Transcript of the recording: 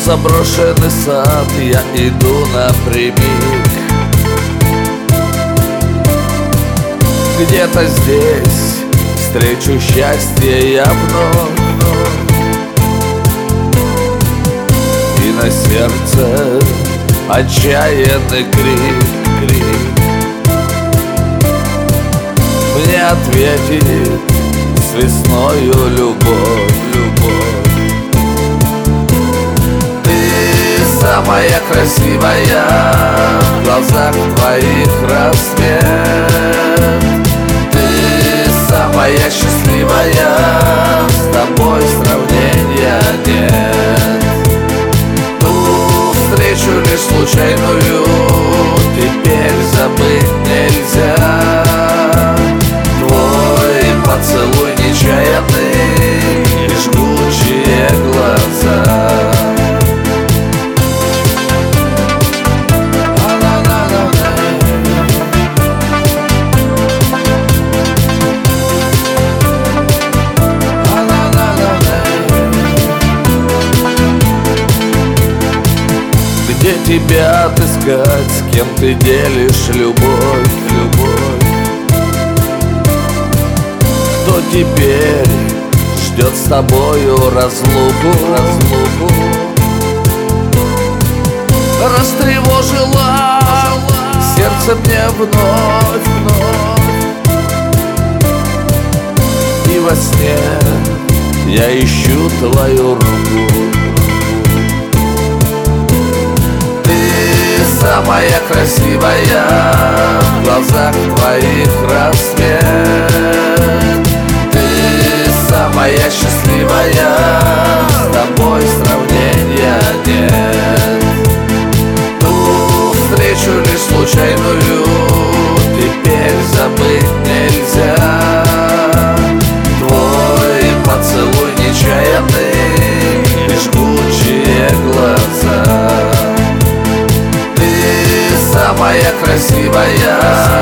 заброшенный сад я иду напрямик. Где-то здесь встречу счастье я вновь, и на сердце отчаянный крик. Мне ответит с весною любовь. Ты самая красивая, в глазах твоих рассвет. Ты самая счастливая, с тобой сравнения нет. Ту встречу лишь случайную теперь забыть нельзя. Поцелуй нечаянный и жгучие глаза. Где тебя отыскать, с кем ты делишь любовь? Кто теперь ждет с тобою разлуку? Растревожила сердце мне вновь. И во сне я ищу твою руку. Ты самая красивая, в глазах твоих рассвет. Самая счастливая, с тобой сравнения нет. Ту встречу лишь случайную теперь забыть нельзя. Твой поцелуй нечаянный и жгучие глаза. Ты самая красивая,